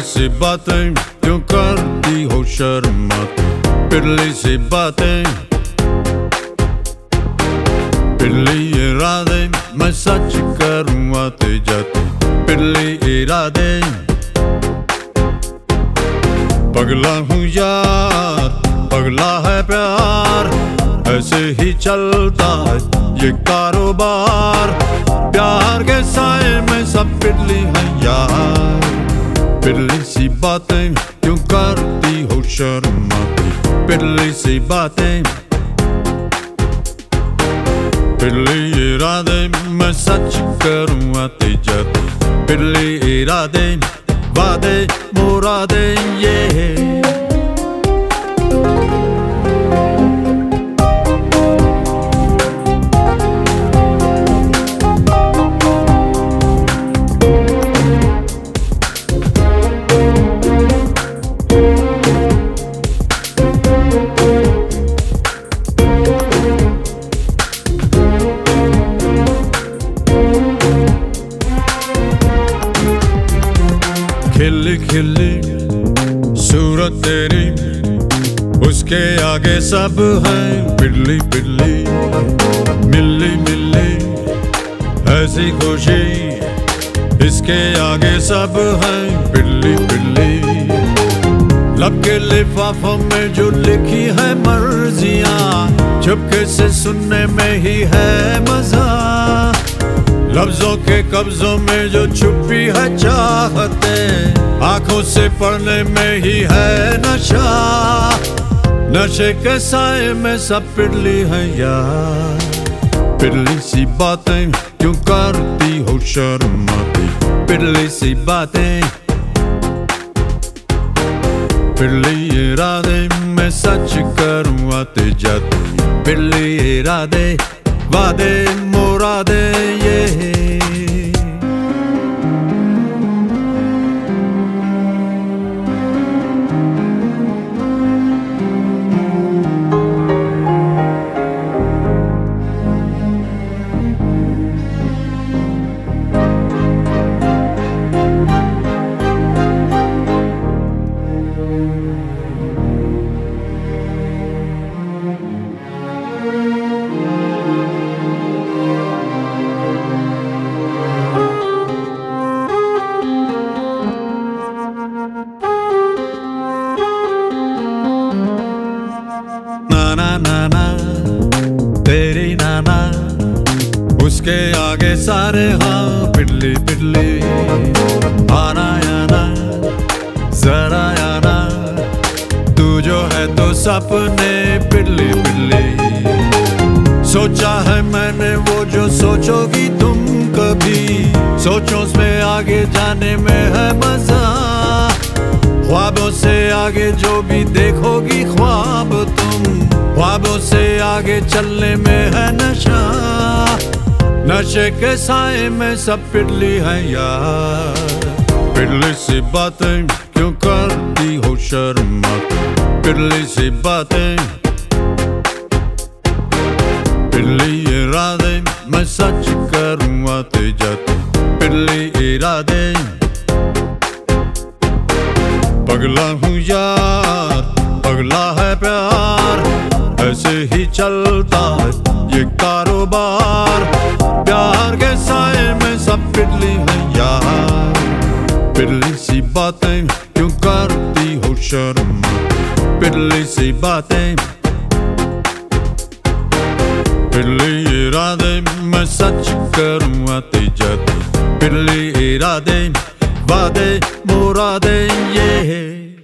सी बातें क्यों करती हो शर्माती, पिछली सी बातें, पिछली इरादे मैं सच करूँ आते जाते, पिछली इरादे। पगला हूँ यार, पगला है प्यार, ऐसे ही चलता है ये कारोबार। प्यार के साए में सब पिछली है यार, पिछली सी बातें क्यों करती हो शर्माती, पिछली सी बातें, पिछली इरादे मैं सच करूँ आते जाते, पिछली इरादे, वादे मुरादे ये। खिली खिली सूरत तेरी, उसके आगे सब है पिछली पिछली, मिली मिली ऐसी खुशी, इसके आगे सब है पिछली पिछली। लब के लिफाफों में जो लिखी है मर्जियां, चुपके से सुनने में ही है मजा। लफ्जों के कब्जों में जो छुपी है चाहते, आंखों से पढ़ने में ही है नशा। नशे के साए में सब पिछली है यार, पिछली सी बातें क्यों करती हो शर्माती, पिछली सी बातें, पिछली इरादे मैं सच करूँ आते जाते, पिछली इरादे, वादे मुरादे ये। नाना तेरी नाना, उसके आगे सारे हाँ पिछली पिछली। आना याना जरा आना, तू जो है तो सपने पिछली पिछली। सोचा है मैंने वो जो सोचोगी तुम कभी, सोचो में आगे जाने में है मजा। ख्वाबों से आगे जो भी देखोगी ख्वाब तुम, ख्वाबों से आगे चलने में है नशा। नशे के साए में सब पिछली है यार, पिछली सी बातें क्यों करती हो शर्माती, पिछली सी बातें, पिछली इरादे मैं सच करूँ आते जाते, पिछली इरादे। पगला हूँ यार, पगला है प्यार, ऐसे ही चलता है ये कारोबार। प्यार के साए में सब पिछली है यार, पिछली सी बातें क्यों करती हो शर्माती, पिछली सी बातें, पिछली इरादे मैं सच करूँ आते जाते, पिछली इरादे, वादे मुरादे ये।